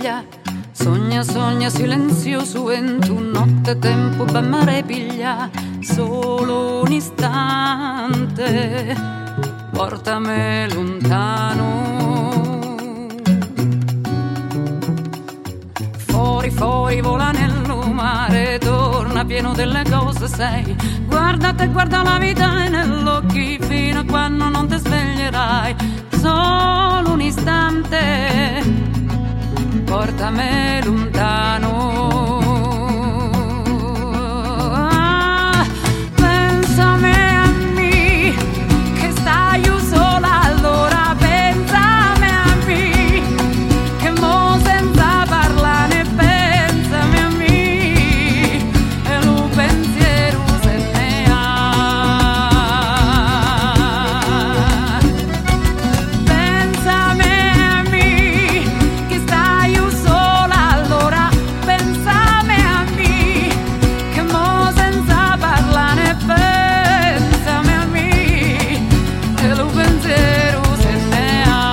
sveglia, sogna, sogna silenzioso in tu notte tempo ben mare piglia, solo un istante, portami lontano. Fuori, fuori vola nel mare, torna pieno delle cose sei. Guarda te, guarda la vita nell'occhi fino a quando non ti sveglierai. Solo un istante, portami lontano. Pensami a me, che stai io sola allora. Pensami a me, che mo senza parlare. Pensami a me, e lo pensiero se ne ha. Pensami a me, che stai io sola allora. Pensami a me, che mo senza parlare. Pensami a me, e lo pensiero se ne ha.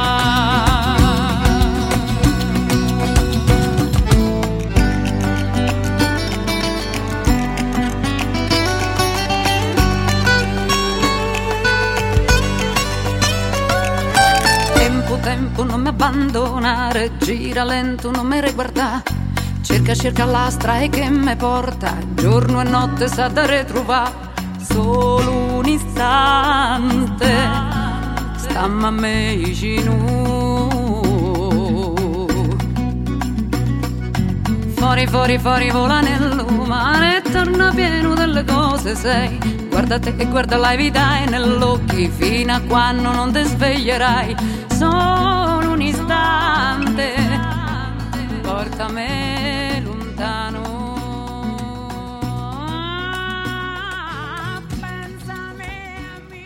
Tempo, tempo, non mi abbandonare, gira lento, non mi riguarda. Cerca, cerca la strada che mi porta, giorno e notte sa da ritrovare. Solo un istante, stammi a me vicino. Fuori, fuori, fuori vola nel mare e torna pieno delle cose sei. Guarda te e guarda la vita e nell'occhi fino a quando non ti sveglierai. Solo un istante, portami